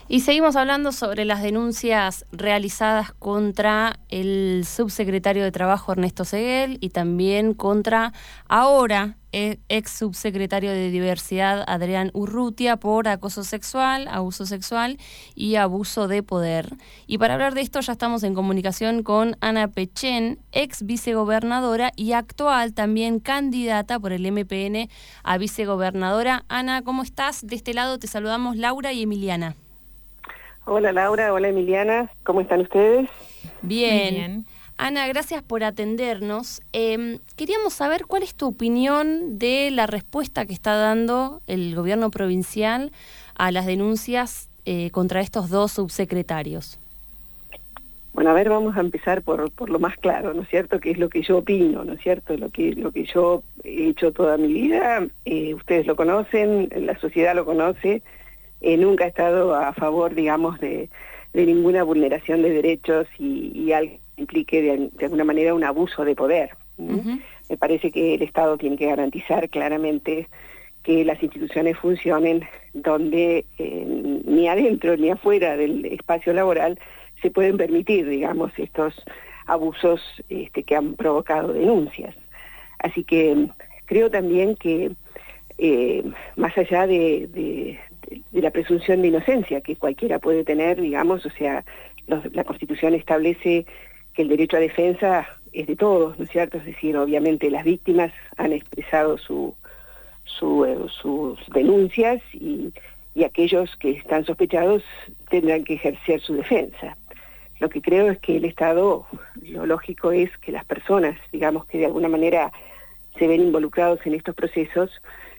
Y seguimos hablando sobre las denuncias realizadas contra el subsecretario de Trabajo Ernesto Seguel y también contra ahora ex subsecretario de Diversidad Adrián Urrutia por acoso sexual, abuso sexual y abuso de poder. Y para hablar de esto ya estamos en comunicación con Ana Pechén, ex vicegobernadora y actual también candidata por el MPN a vicegobernadora. Ana, ¿cómo estás? De este lado te saludamos Laura y Emiliana. Hola Laura, hola Emiliana, ¿cómo están ustedes? Bien. Ana, gracias por atendernos. Queríamos saber cuál es tu opinión de la respuesta que está dando el gobierno provincial a las denuncias contra estos dos subsecretarios. Bueno, a ver, vamos a empezar por lo más claro, ¿no es cierto? Que es lo que yo opino, ¿no es cierto? Lo que yo he hecho toda mi vida, ustedes lo conocen, la sociedad lo conoce. Nunca he estado a favor, digamos, de ninguna vulneración de derechos y algo que implique de alguna manera un abuso de poder. Uh-huh. Me parece que el Estado tiene que garantizar claramente que las instituciones funcionen donde ni adentro ni afuera del espacio laboral se pueden permitir, digamos, estos abusos que han provocado denuncias. Así que creo también que más allá de la presunción de inocencia que cualquiera puede tener, digamos, o sea, la Constitución establece que el derecho a defensa es de todos, ¿no es cierto? Es decir, obviamente las víctimas han expresado sus denuncias y aquellos que están sospechados tendrán que ejercer su defensa. Lo que creo es que el Estado, lo lógico es que las personas, digamos, que de alguna manera se ven involucrados en estos procesos,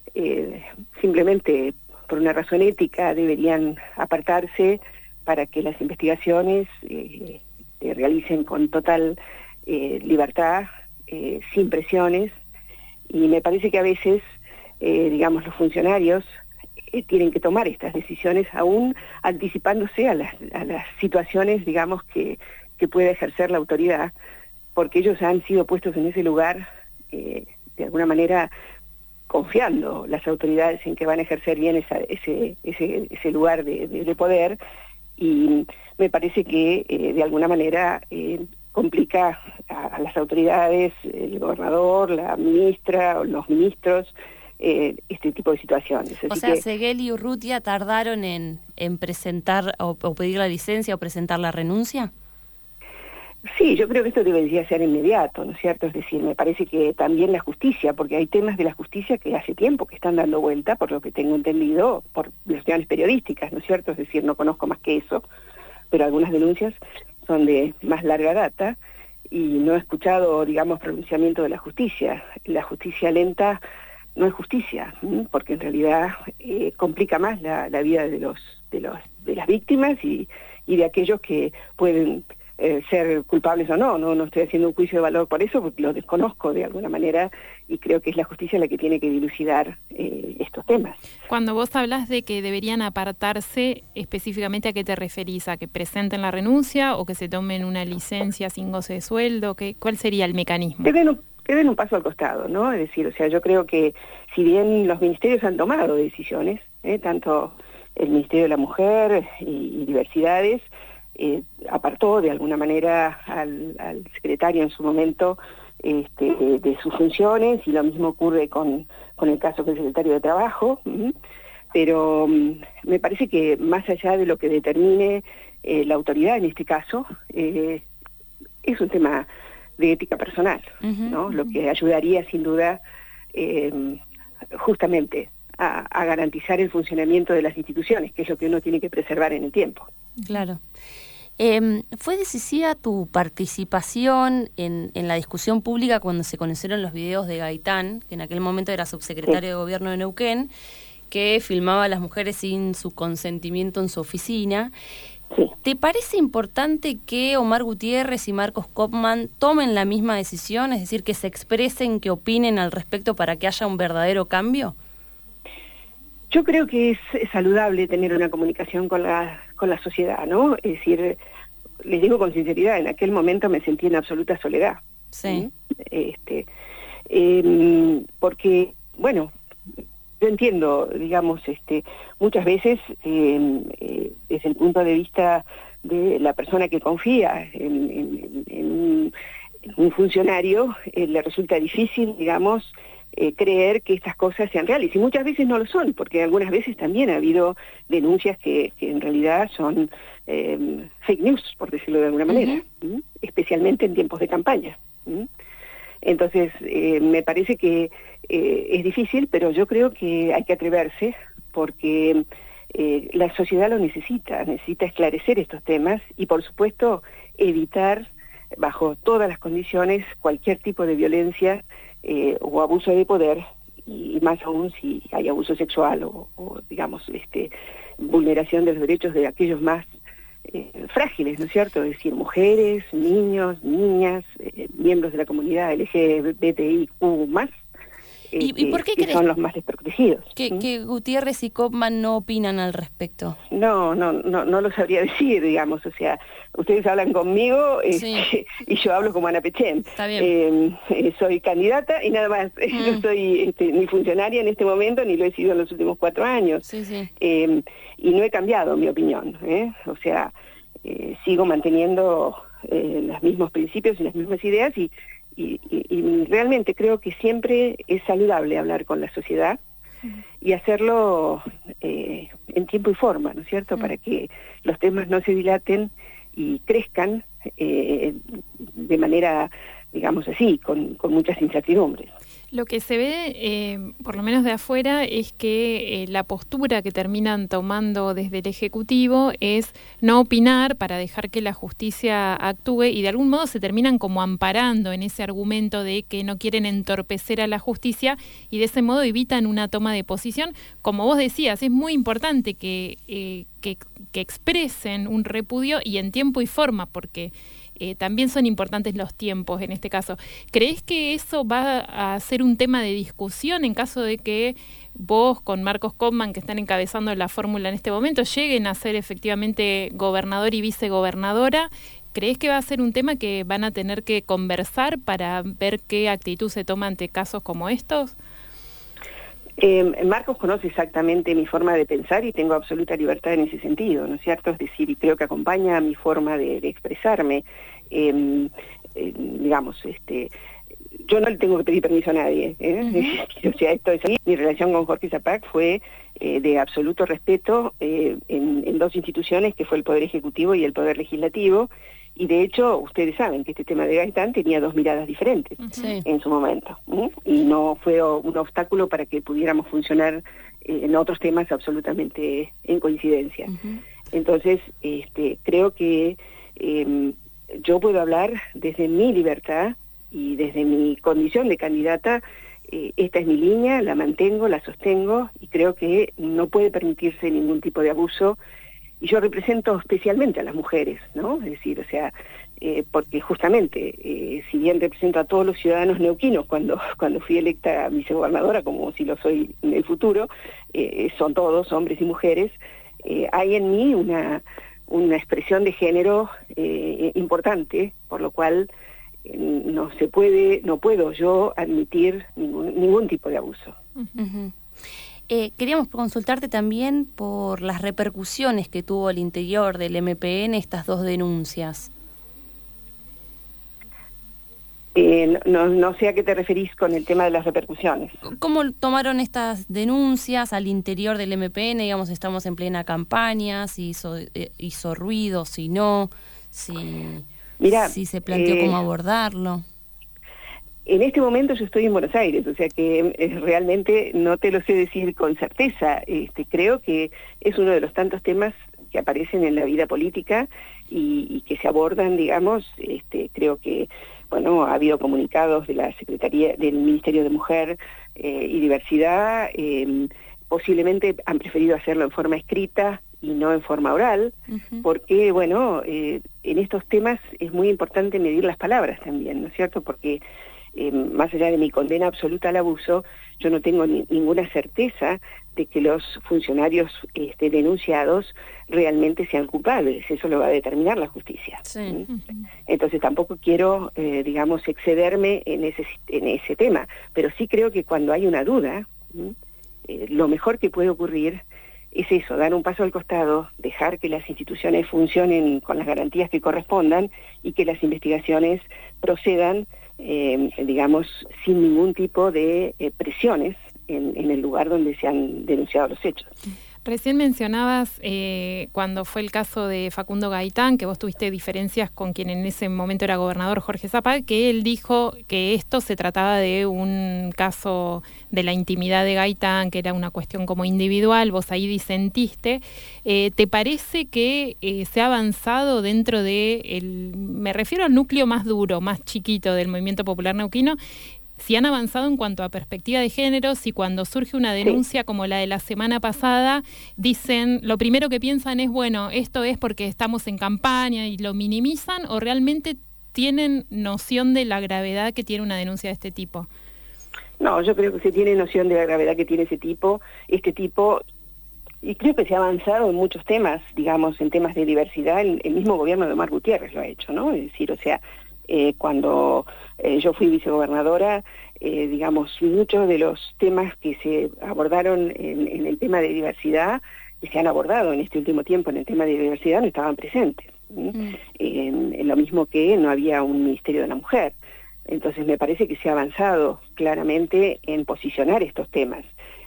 simplemente por una razón ética deberían apartarse para que las investigaciones se realicen con total libertad, sin presiones, y me parece que a veces, digamos, los funcionarios tienen que tomar estas decisiones aún anticipándose a las situaciones, digamos, que puede ejercer la autoridad, porque ellos han sido puestos en ese lugar de alguna manera confiando las autoridades en que van a ejercer bien ese lugar de poder, y me parece que de alguna manera complica a las autoridades, el gobernador, la ministra o los ministros, este tipo de situaciones. Así o sea, que Seguel y Urrutia tardaron en presentar o pedir la licencia o presentar la renuncia. Sí, yo creo que esto debería ser inmediato, ¿no es cierto? Es decir, me parece que también la justicia, porque hay temas de la justicia que hace tiempo que están dando vuelta, por lo que tengo entendido, por versiones periodísticas, ¿no es cierto? Es decir, no conozco más que eso, pero algunas denuncias son de más larga data y no he escuchado, digamos, pronunciamiento de la justicia. La justicia lenta no es justicia, porque en realidad complica más la vida de las víctimas y de aquellos que pueden ser culpables o no estoy haciendo un juicio de valor por eso, porque lo desconozco de alguna manera y creo que es la justicia la que tiene que dilucidar estos temas. Cuando vos hablas de que deberían apartarse, específicamente ¿a qué te referís? ¿A que presenten la renuncia o que se tomen una licencia sin goce de sueldo? ¿Cuál sería el mecanismo? Que den un paso al costado, ¿no? Es decir, o sea, yo creo que si bien los ministerios han tomado decisiones, tanto el Ministerio de la Mujer y Diversidades, apartó de alguna manera al secretario en su momento de sus funciones, y lo mismo ocurre con el caso del secretario de Trabajo, pero me parece que más allá de lo que determine la autoridad en este caso, es un tema de ética personal, ¿no? Lo que ayudaría sin duda justamente a garantizar el funcionamiento de las instituciones, que es lo que uno tiene que preservar en el tiempo. Claro. ¿Fue decisiva tu participación en la discusión pública cuando se conocieron los videos de Gaitán, que en aquel momento era subsecretario de Gobierno de Neuquén, que filmaba a las mujeres sin su consentimiento en su oficina? Sí. ¿Te parece importante que Omar Gutiérrez y Marcos Kopman tomen la misma decisión, es decir, que se expresen, que opinen al respecto para que haya un verdadero cambio? Yo creo que es saludable tener una comunicación con la sociedad, ¿no? Es decir, les digo con sinceridad, en aquel momento me sentí en absoluta soledad. Sí. Porque, bueno, yo entiendo, digamos, muchas veces desde el punto de vista de la persona que confía en un funcionario, le resulta difícil, digamos, creer que estas cosas sean reales. Y muchas veces no lo son, porque algunas veces también ha habido denuncias que en realidad son fake news, por decirlo de alguna manera, especialmente en tiempos de campaña. Entonces, me parece que es difícil, pero yo creo que hay que atreverse, porque la sociedad lo necesita esclarecer estos temas y, por supuesto, evitar, bajo todas las condiciones, cualquier tipo de violencia o abuso de poder, y más aún si hay abuso sexual o digamos, vulneración de los derechos de aquellos más frágiles, ¿no es cierto? Es decir, mujeres, niños, niñas, miembros de la comunidad LGBTIQ+, ¿Y por qué que son los más desprotegidos. Que Gutiérrez y Kopman no opinan al respecto? No lo sabría decir, digamos, o sea, ustedes hablan conmigo y yo hablo como Ana Pechén. Está bien. Soy candidata y nada más, no soy ni funcionaria en este momento, ni lo he sido en los últimos 4 años. Y no he cambiado mi opinión, o sea, sigo manteniendo los mismos principios y las mismas ideas y realmente creo que siempre es saludable hablar con la sociedad y hacerlo en tiempo y forma, ¿no es cierto?, para que los temas no se dilaten y crezcan de manera, digamos así, con muchas incertidumbres. Lo que se ve, por lo menos de afuera, es que la postura que terminan tomando desde el Ejecutivo es no opinar para dejar que la justicia actúe y de algún modo se terminan como amparando en ese argumento de que no quieren entorpecer a la justicia y de ese modo evitan una toma de posición. Como vos decías, es muy importante que expresen un repudio y en tiempo y forma, porque también son importantes los tiempos en este caso. ¿Crees que eso va a ser un tema de discusión en caso de que vos con Marcos Kopman, que están encabezando la fórmula en este momento, lleguen a ser efectivamente gobernador y vicegobernadora? ¿Crees que va a ser un tema que van a tener que conversar para ver qué actitud se toma ante casos como estos? Marcos conoce exactamente mi forma de pensar y tengo absoluta libertad en ese sentido, ¿no es cierto? Es decir, y creo que acompaña a mi forma de expresarme. Digamos, yo no le tengo que pedir permiso a nadie, o sea, esto es así. Mi relación con Jorge Zapac fue de absoluto respeto en 2 instituciones, que fue el Poder Ejecutivo y el Poder Legislativo, y de hecho, ustedes saben que este tema de Gaitán tenía 2 miradas diferentes en su momento, y no fue un obstáculo para que pudiéramos funcionar en otros temas absolutamente en coincidencia. Entonces, creo que yo puedo hablar desde mi libertad y desde mi condición de candidata. Esta es mi línea, la mantengo, la sostengo y creo que no puede permitirse ningún tipo de abuso. Y yo represento especialmente a las mujeres, ¿no? Es decir, o sea, porque justamente, si bien represento a todos los ciudadanos neuquinos cuando fui electa vicegobernadora, como si lo soy en el futuro, son todos hombres y mujeres, hay en mí una expresión de género importante, por lo cual no puedo yo admitir ningún tipo de abuso. Queríamos consultarte también por las repercusiones que tuvo al interior del MPN estas 2 denuncias. No sé a qué te referís con el tema de las repercusiones. ¿Cómo tomaron estas denuncias al interior del MPN? Digamos, estamos en plena campaña, si hizo ruido, si no, si se planteó cómo abordarlo. En este momento yo estoy en Buenos Aires, o sea que realmente no te lo sé decir con certeza. Creo que es uno de los tantos temas que aparecen en la vida política y que se abordan, digamos. Creo que, bueno, ha habido comunicados de la Secretaría del Ministerio de Mujer y Diversidad. Posiblemente han preferido hacerlo en forma escrita y no en forma oral, porque, bueno, en estos temas es muy importante medir las palabras también, ¿no es cierto? Porque más allá de mi condena absoluta al abuso, yo no tengo ninguna certeza de que los funcionarios denunciados realmente sean culpables. Eso lo va a determinar la justicia. Entonces tampoco quiero, digamos, excederme en ese tema, pero sí creo que cuando hay una duda, lo mejor que puede ocurrir es eso, dar un paso al costado, dejar que las instituciones funcionen con las garantías que correspondan y que las investigaciones procedan, digamos, sin ningún tipo de presiones en el lugar donde se han denunciado los hechos. Recién mencionabas cuando fue el caso de Facundo Gaitán, que vos tuviste diferencias con quien en ese momento era gobernador, Jorge Zapag, que él dijo que esto se trataba de un caso de la intimidad de Gaitán, que era una cuestión como individual, vos ahí disentiste. ¿Te parece que se ha avanzado dentro me refiero al núcleo más duro, más chiquito del movimiento popular neuquino, si han avanzado en cuanto a perspectiva de género, si cuando surge una denuncia como la de la semana pasada, dicen, lo primero que piensan es, bueno, esto es porque estamos en campaña y lo minimizan, o realmente tienen noción de la gravedad que tiene una denuncia de este tipo? No, yo creo que se tiene noción de la gravedad que tiene este tipo, y creo que se ha avanzado en muchos temas, digamos, en temas de diversidad, el mismo gobierno de Omar Gutiérrez lo ha hecho, ¿no? Es decir, o sea, cuando yo fui vicegobernadora, digamos, muchos de los temas que se abordaron en el tema de diversidad, que se han abordado en este último tiempo en el tema de diversidad, no estaban presentes. En lo mismo que no había un Ministerio de la Mujer. Entonces me parece que se ha avanzado claramente en posicionar estos temas.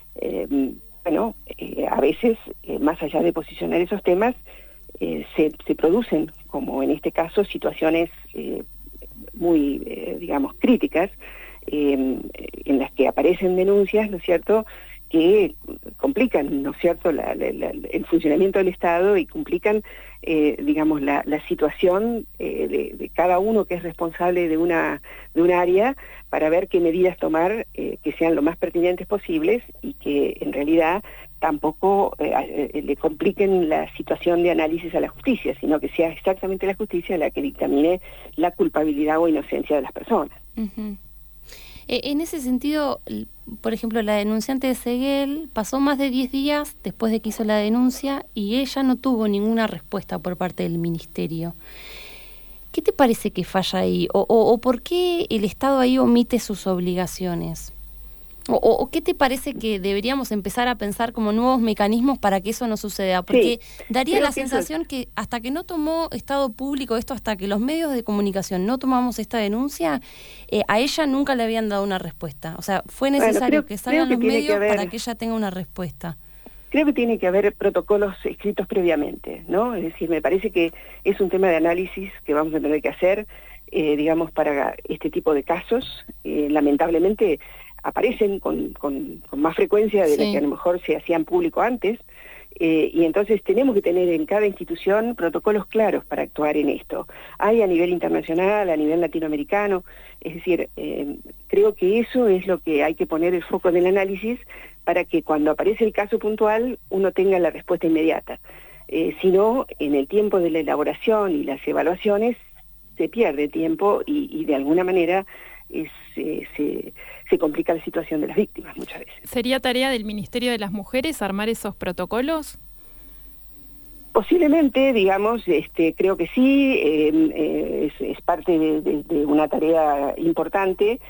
A veces, más allá de posicionar esos temas, se producen, como en este caso, situaciones muy, digamos, críticas, en las que aparecen denuncias, ¿no es cierto?, que complican, ¿no es cierto?, el funcionamiento del Estado y complican, digamos, la situación de cada uno que es responsable de un área para ver qué medidas tomar que sean lo más pertinentes posibles y que en realidad tampoco le compliquen la situación de análisis a la justicia, sino que sea exactamente la justicia la que dictamine la culpabilidad o inocencia de las personas. Uh-huh. En ese sentido, por ejemplo, la denunciante de Seguel pasó más de 10 días después de que hizo la denuncia y ella no tuvo ninguna respuesta por parte del ministerio. ¿Qué te parece que falla ahí? ¿O por qué el Estado ahí omite sus obligaciones? ¿O qué te parece que deberíamos empezar a pensar como nuevos mecanismos para que eso no suceda? Porque daría la sensación que hasta que no tomó Estado público esto, hasta que los medios de comunicación no tomamos esta denuncia, a ella nunca le habían dado una respuesta. O sea, fue necesario que salgan los medios para que ella tenga una respuesta. Creo que tiene que haber protocolos escritos previamente, ¿no? Es decir, me parece que es un tema de análisis que vamos a tener que hacer, digamos, para este tipo de casos. Lamentablemente aparecen con más frecuencia de la que a lo mejor se hacían público antes, y entonces tenemos que tener en cada institución protocolos claros para actuar en esto. Hay a nivel internacional, a nivel latinoamericano, es decir, creo que eso es lo que hay que poner el foco del análisis para que cuando aparece el caso puntual uno tenga la respuesta inmediata. Si no, en el tiempo de la elaboración y las evaluaciones se pierde tiempo y de alguna manera se complica la situación de las víctimas muchas veces. ¿Sería tarea del Ministerio de las Mujeres armar esos protocolos? Posiblemente, digamos, creo que sí, es parte de una tarea importante,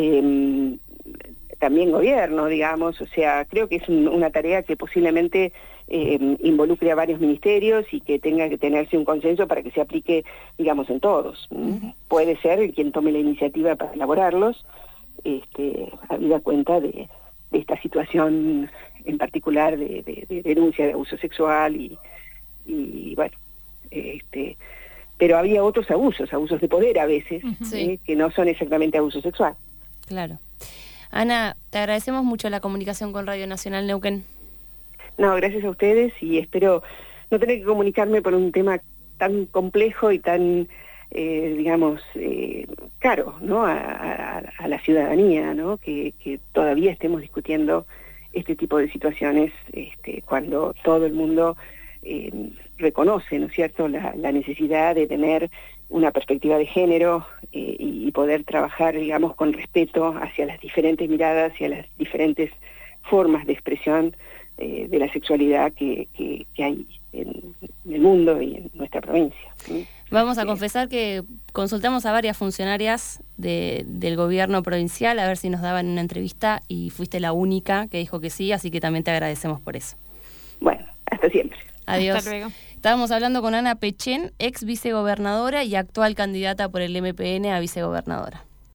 también gobierno, digamos, o sea, creo que es una tarea que posiblemente involucre a varios ministerios y que tenga que tenerse un consenso para que se aplique, digamos, en todos. Uh-huh. Puede ser quien tome la iniciativa para elaborarlos, habida cuenta de esta situación en particular de denuncia de abuso sexual y bueno, pero había otros abusos de poder a veces, que no son exactamente abuso sexual. Claro. Ana, te agradecemos mucho la comunicación con Radio Nacional Neuquén. No, gracias a ustedes y espero no tener que comunicarme por un tema tan complejo y tan, digamos, caro, ¿no? a la ciudadanía, ¿no? Que todavía estemos discutiendo este tipo de situaciones cuando todo el mundo reconoce, ¿no es cierto?, la necesidad de tener una perspectiva de género y poder trabajar, digamos, con respeto hacia las diferentes miradas, hacia las diferentes formas de expresión de la sexualidad que hay en el mundo y en nuestra provincia. Vamos a confesar que consultamos a varias funcionarias del gobierno provincial, a ver si nos daban una entrevista, y fuiste la única que dijo que sí, así que también te agradecemos por eso. Bueno, hasta siempre. Adiós. Hasta luego. Estábamos hablando con Ana Pechén, ex vicegobernadora y actual candidata por el MPN a vicegobernadora.